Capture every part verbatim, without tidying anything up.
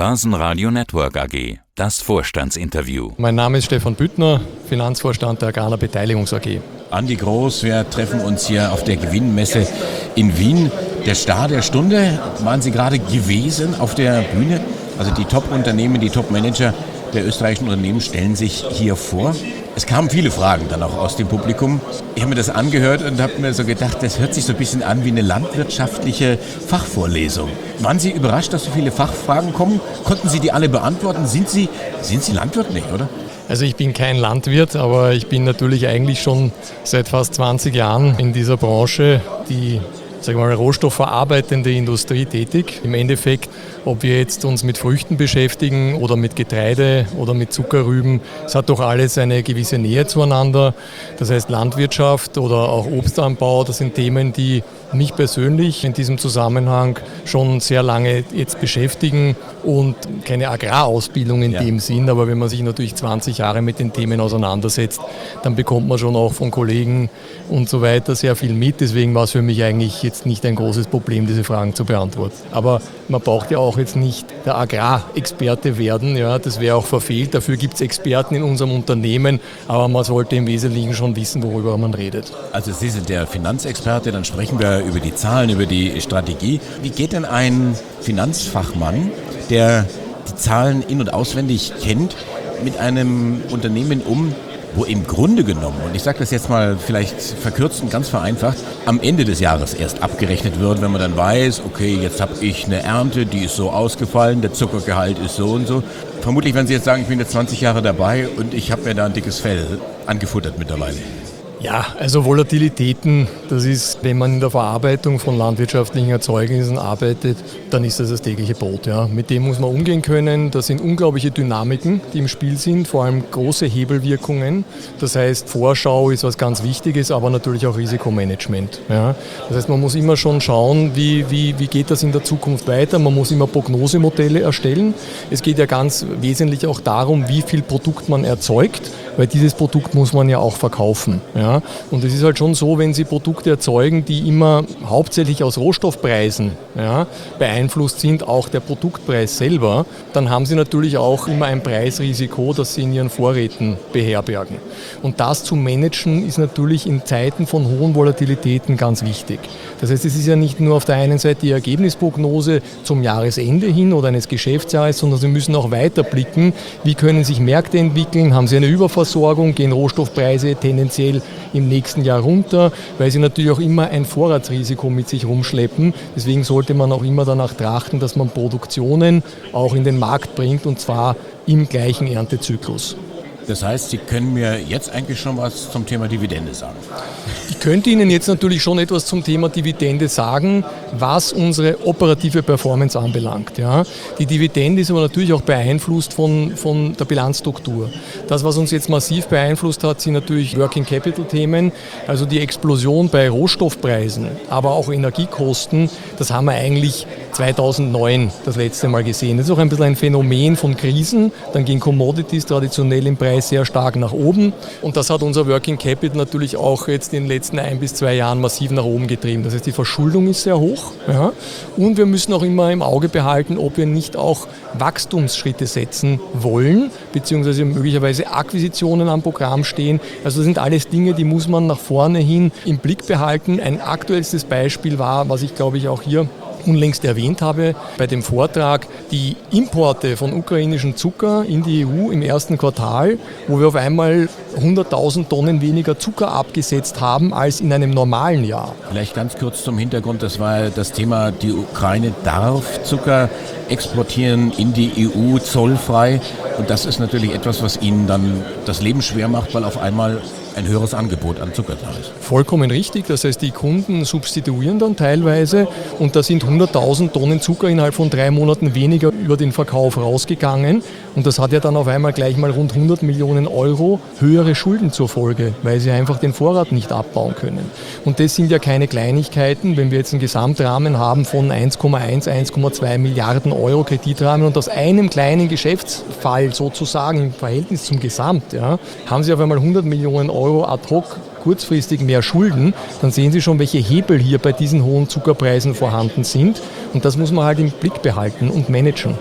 Börsenradio Network A G, das Vorstandsinterview. Mein Name ist Stefan Büttner, Finanzvorstand der Agrana Beteiligungs A G. Andi Groß, wir treffen uns hier auf der Gewinnmesse in Wien. Der Star der Stunde, waren Sie gerade gewesen auf der Bühne? Also die Top-Unternehmen, die Top-Manager der österreichischen Unternehmen stellen sich hier vor. Es kamen viele Fragen dann auch aus dem Publikum. Ich habe mir das angehört und habe mir so gedacht, das hört sich so ein bisschen an wie eine landwirtschaftliche Fachvorlesung. Waren Sie überrascht, dass so viele Fachfragen kommen? Konnten Sie die alle beantworten? Sind Sie, sind Sie Landwirt? Nicht, oder? Also ich bin kein Landwirt, aber ich bin natürlich eigentlich schon seit fast zwanzig Jahren in dieser Branche, die sagen wir mal, rohstoffverarbeitende Industrie tätig. Im Endeffekt, ob wir jetzt uns mit Früchten beschäftigen oder mit Getreide oder mit Zuckerrüben, es hat doch alles eine gewisse Nähe zueinander. Das heißt Landwirtschaft oder auch Obstanbau, das sind Themen, die mich persönlich in diesem Zusammenhang schon sehr lange jetzt beschäftigen und keine Agrarausbildung in ja. dem Sinn, aber wenn man sich natürlich zwanzig Jahre mit den Themen auseinandersetzt, dann bekommt man schon auch von Kollegen und so weiter sehr viel mit. Deswegen war es für mich eigentlich jetzt nicht ein großes Problem, diese Fragen zu beantworten. Aber man braucht ja auch jetzt nicht der Agrarexperte werden, ja, das wäre auch verfehlt. Dafür gibt es Experten in unserem Unternehmen, aber man sollte im Wesentlichen schon wissen, worüber man redet. Also Sie sind der Finanzexperte, dann sprechen wir über die Zahlen, über die Strategie. Wie geht denn ein Finanzfachmann, der die Zahlen in- und auswendig kennt, mit einem Unternehmen um, wo im Grunde genommen, und ich sage das jetzt mal vielleicht verkürzt und ganz vereinfacht, am Ende des Jahres erst abgerechnet wird, wenn man dann weiß, okay, jetzt habe ich eine Ernte, die ist so ausgefallen, der Zuckergehalt ist so und so. Vermutlich werden Sie jetzt sagen, ich bin jetzt zwanzig Jahre dabei und ich habe mir da ein dickes Fell angefuttert mittlerweile. Ja, also Volatilitäten, das ist, wenn man in der Verarbeitung von landwirtschaftlichen Erzeugnissen arbeitet, dann ist das das tägliche Brot. Ja. Mit dem muss man umgehen können. Das sind unglaubliche Dynamiken, die im Spiel sind, vor allem große Hebelwirkungen. Das heißt, Vorschau ist was ganz Wichtiges, aber natürlich auch Risikomanagement. Ja. Das heißt, man muss immer schon schauen, wie, wie, wie geht das in der Zukunft weiter. Man muss immer Prognosemodelle erstellen. Es geht ja ganz wesentlich auch darum, wie viel Produkt man erzeugt, weil dieses Produkt muss man ja auch verkaufen. Ja. Und es ist halt schon so, wenn Sie Produkte erzeugen, die immer hauptsächlich aus Rohstoffpreisen ja, beeinflusst sind, auch der Produktpreis selber, dann haben Sie natürlich auch immer ein Preisrisiko, das Sie in Ihren Vorräten beherbergen. Und das zu managen ist natürlich in Zeiten von hohen Volatilitäten ganz wichtig. Das heißt, es ist ja nicht nur auf der einen Seite die Ergebnisprognose zum Jahresende hin oder eines Geschäftsjahres, sondern Sie müssen auch weiter blicken, wie können sich Märkte entwickeln, haben Sie eine Überversorgung, gehen Rohstoffpreise tendenziell im nächsten Jahr runter, weil sie natürlich auch immer ein Vorratsrisiko mit sich rumschleppen. Deswegen sollte man auch immer danach trachten, dass man Produktionen auch in den Markt bringt und zwar im gleichen Erntezyklus. Das heißt, Sie können mir jetzt eigentlich schon was zum Thema Dividende sagen. Ich könnte Ihnen jetzt natürlich schon etwas zum Thema Dividende sagen, was unsere operative Performance anbelangt. Ja. Die Dividende ist aber natürlich auch beeinflusst von, von der Bilanzstruktur. Das, was uns jetzt massiv beeinflusst hat, sind natürlich Working Capital Themen, also die Explosion bei Rohstoffpreisen, aber auch Energiekosten. Das haben wir eigentlich zweitausendneun das letzte Mal gesehen. Das ist auch ein bisschen ein Phänomen von Krisen. Dann gehen Commodities traditionell im Preis sehr stark nach oben und das hat unser Working Capital natürlich auch jetzt in den letzten ein bis zwei Jahren massiv nach oben getrieben. Das heißt, die Verschuldung ist sehr hoch ja. Und wir müssen auch immer im Auge behalten, ob wir nicht auch Wachstumsschritte setzen wollen, beziehungsweise möglicherweise Akquisitionen am Programm stehen. Also das sind alles Dinge, die muss man nach vorne hin im Blick behalten. Ein aktuellstes Beispiel war, was ich glaube ich auch hier unlängst erwähnt habe, bei dem Vortrag die Importe von ukrainischem Zucker in die E U im ersten Quartal, wo wir auf einmal hunderttausend Tonnen weniger Zucker abgesetzt haben als in einem normalen Jahr. Vielleicht ganz kurz zum Hintergrund, das war das Thema, die Ukraine darf Zucker exportieren in die E U zollfrei und das ist natürlich etwas, was ihnen dann das Leben schwer macht, weil auf einmal ein höheres Angebot an Zucker da ist. Vollkommen richtig, das heißt, die Kunden substituieren dann teilweise und da sind hunderttausend Tonnen Zucker innerhalb von drei Monaten weniger über den Verkauf rausgegangen und das hat ja dann auf einmal gleich mal rund hundert Millionen Euro höhere Schulden zur Folge, weil sie einfach den Vorrat nicht abbauen können. Und das sind ja keine Kleinigkeiten, wenn wir jetzt einen Gesamtrahmen haben von eins Komma eins, eins Komma zwei Milliarden Euro Kreditrahmen und aus einem kleinen Geschäftsfall sozusagen im Verhältnis zum Gesamt, ja, haben sie auf einmal hundert Millionen Euro ad hoc kurzfristig mehr Schulden, dann sehen Sie schon, welche Hebel hier bei diesen hohen Zuckerpreisen vorhanden sind und das muss man halt im Blick behalten und managen.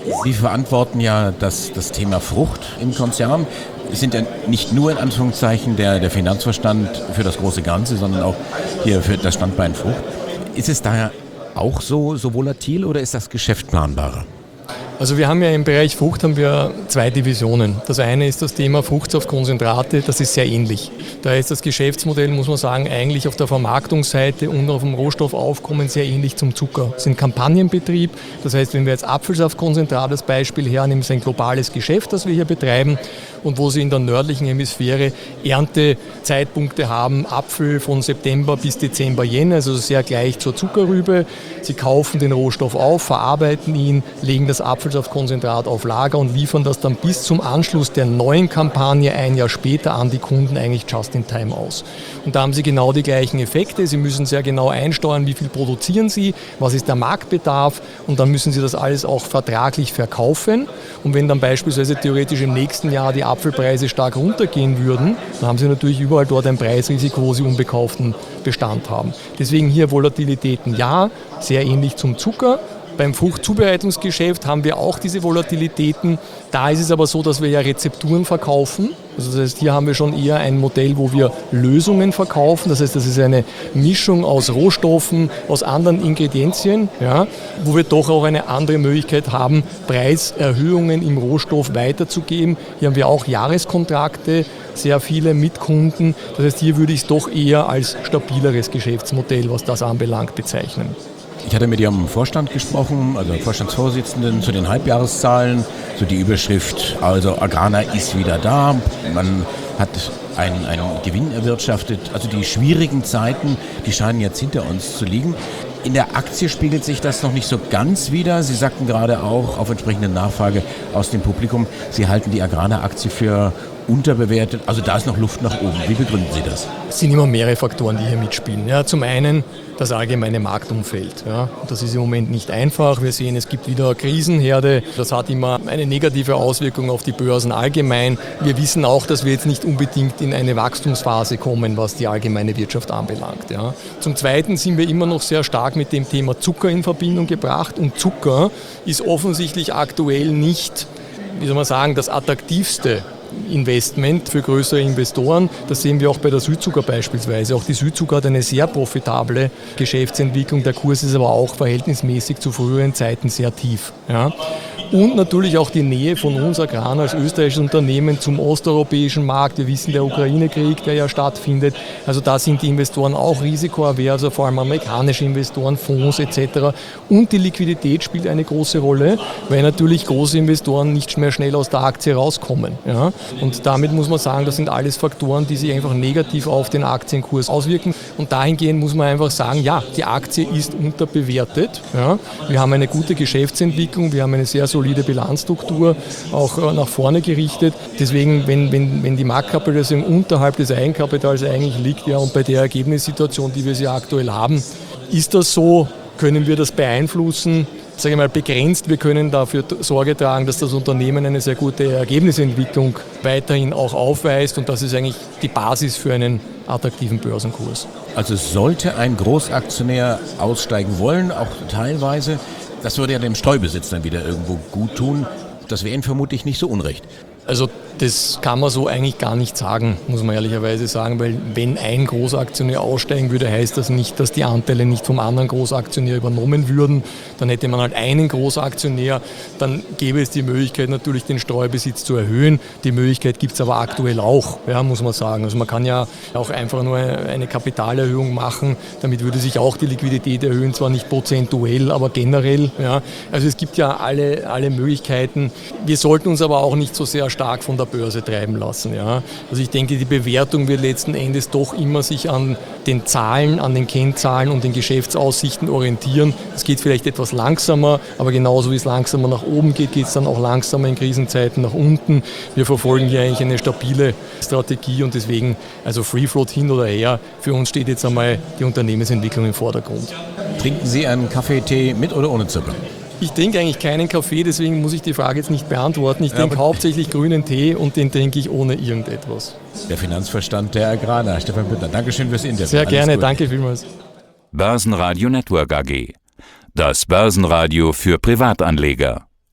Sie verantworten ja das, das Thema Frucht im Konzern. Sie sind ja nicht nur in Anführungszeichen der, der Finanzvorstand für das große Ganze, sondern auch hier für das Standbein Frucht. Ist es daher auch so, so volatil oder ist das Geschäft planbarer? Also wir haben ja im Bereich Frucht haben wir zwei Divisionen. Das eine ist das Thema Fruchtsaftkonzentrate, das ist sehr ähnlich. Da ist das Geschäftsmodell, muss man sagen, eigentlich auf der Vermarktungsseite und auf dem Rohstoffaufkommen sehr ähnlich zum Zucker. Das ist ein Kampagnenbetrieb, das heißt, wenn wir jetzt Apfelsaftkonzentrat als Beispiel hernehmen, ist ein globales Geschäft, das wir hier betreiben und wo Sie in der nördlichen Hemisphäre Erntezeitpunkte haben, Apfel von September bis Dezember, Jänner, also sehr gleich zur Zuckerrübe. Sie kaufen den Rohstoff auf, verarbeiten ihn, legen das Apfelsaftkonzentrat auf Lager und liefern das dann bis zum Anschluss der neuen Kampagne ein Jahr später an die Kunden eigentlich just in time aus. Und da haben Sie genau die gleichen Effekte. Sie müssen sehr genau einsteuern, wie viel produzieren Sie, was ist der Marktbedarf und dann müssen Sie das alles auch vertraglich verkaufen. Und wenn dann beispielsweise theoretisch im nächsten Jahr die Apfelpreise stark runtergehen würden, dann haben Sie natürlich überall dort ein Preisrisiko, wo Sie unbekauften Bestand haben. Deswegen hier Volatilitäten ja, sehr ähnlich zum Zucker. Beim Fruchtzubereitungsgeschäft haben wir auch diese Volatilitäten. Da ist es aber so, dass wir ja Rezepturen verkaufen. Also das heißt, hier haben wir schon eher ein Modell, wo wir Lösungen verkaufen. Das heißt, das ist eine Mischung aus Rohstoffen, aus anderen Ingredienzien, ja, wo wir doch auch eine andere Möglichkeit haben, Preiserhöhungen im Rohstoff weiterzugeben. Hier haben wir auch Jahreskontrakte, sehr viele mit Kunden. Das heißt, hier würde ich es doch eher als stabileres Geschäftsmodell, was das anbelangt, bezeichnen. Ich hatte mit Ihrem Vorstand gesprochen, also Vorstandsvorsitzenden, zu den Halbjahreszahlen, so die Überschrift, also Agrana ist wieder da, man hat einen, einen Gewinn erwirtschaftet, also die schwierigen Zeiten, die scheinen jetzt hinter uns zu liegen. In der Aktie spiegelt sich das noch nicht so ganz wider. Sie sagten gerade auch auf entsprechende Nachfrage aus dem Publikum, Sie halten die Agrana-Aktie für unterbewertet. Also da ist noch Luft nach oben. Wie begründen Sie das? Es sind immer mehrere Faktoren, die hier mitspielen. Ja, zum einen das allgemeine Marktumfeld. Ja, das ist im Moment nicht einfach. Wir sehen, es gibt wieder Krisenherde. Das hat immer eine negative Auswirkung auf die Börsen allgemein. Wir wissen auch, dass wir jetzt nicht unbedingt in eine Wachstumsphase kommen, was die allgemeine Wirtschaft anbelangt. Ja. Zum Zweiten sind wir immer noch sehr stark mit dem Thema Zucker in Verbindung gebracht. Und Zucker ist offensichtlich aktuell nicht, wie soll man sagen, das attraktivste Investment für größere Investoren. Das sehen wir auch bei der Südzucker beispielsweise. Auch die Südzucker hat eine sehr profitable Geschäftsentwicklung. Der Kurs ist aber auch verhältnismäßig zu früheren Zeiten sehr tief. Ja. Und natürlich auch die Nähe von uns Agrana als österreichisches Unternehmen zum osteuropäischen Markt. Wir wissen, der Ukraine-Krieg, der ja stattfindet. Also da sind die Investoren auch risikoavers, also vor allem amerikanische Investoren, Fonds et cetera. Und die Liquidität spielt eine große Rolle, weil natürlich große Investoren nicht mehr schnell aus der Aktie rauskommen. Ja. Und damit muss man sagen, das sind alles Faktoren, die sich einfach negativ auf den Aktienkurs auswirken. Und dahingehend muss man einfach sagen, ja, die Aktie ist unterbewertet. Ja. Wir haben eine gute Geschäftsentwicklung, wir haben eine sehr solide Bilanzstruktur, auch nach vorne gerichtet. Deswegen, wenn, wenn, wenn die Marktkapitalisierung unterhalb des Eigenkapitals eigentlich liegt, ja, und bei der Ergebnissituation, die wir sie aktuell haben, ist das so, können wir das beeinflussen? Sage ich mal, begrenzt. Wir können dafür Sorge tragen, dass das Unternehmen eine sehr gute Ergebnisentwicklung weiterhin auch aufweist und das ist eigentlich die Basis für einen attraktiven Börsenkurs. Also sollte ein Großaktionär aussteigen wollen, auch teilweise, das würde ja dem Streubesitz dann wieder irgendwo gut tun. Das wäre Ihnen vermutlich nicht so unrecht. Also das kann man so eigentlich gar nicht sagen, muss man ehrlicherweise sagen, weil wenn ein Großaktionär aussteigen würde, heißt das nicht, dass die Anteile nicht vom anderen Großaktionär übernommen würden. Dann hätte man halt einen Großaktionär, dann gäbe es die Möglichkeit natürlich den Streubesitz zu erhöhen. Die Möglichkeit gibt es aber aktuell auch, ja, muss man sagen. Also man kann ja auch einfach nur eine Kapitalerhöhung machen, damit würde sich auch die Liquidität erhöhen, zwar nicht prozentuell, aber generell. Ja. Also es gibt ja alle, alle Möglichkeiten. Wir sollten uns aber auch nicht so sehr stark von der Börse treiben lassen. Ja. Also ich denke, die Bewertung wird letzten Endes doch immer sich an den Zahlen, an den Kennzahlen und den Geschäftsaussichten orientieren. Es geht vielleicht etwas langsamer, aber genauso wie es langsamer nach oben geht, geht es dann auch langsamer in Krisenzeiten nach unten. Wir verfolgen hier eigentlich eine stabile Strategie und deswegen, also Free Float hin oder her, für uns steht jetzt einmal die Unternehmensentwicklung im Vordergrund. Trinken Sie einen Kaffee, Tee mit oder ohne Zucker? Ich trinke eigentlich keinen Kaffee, deswegen muss ich die Frage jetzt nicht beantworten. Ich trinke ja, hauptsächlich grünen Tee und den trinke ich ohne irgendetwas. Der Finanzvorstand der Agrana, Stefan Büttner. Dankeschön fürs Interview. Sehr gerne, danke vielmals. Börsenradio Network A G. Das Börsenradio für Privatanleger.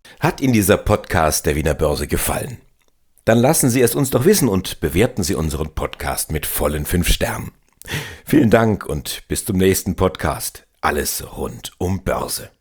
Hat Ihnen dieser Podcast der Wiener Börse gefallen? Dann lassen Sie es uns doch wissen und bewerten Sie unseren Podcast mit vollen fünf Sternen. Vielen Dank und bis zum nächsten Podcast. Alles rund um Börse.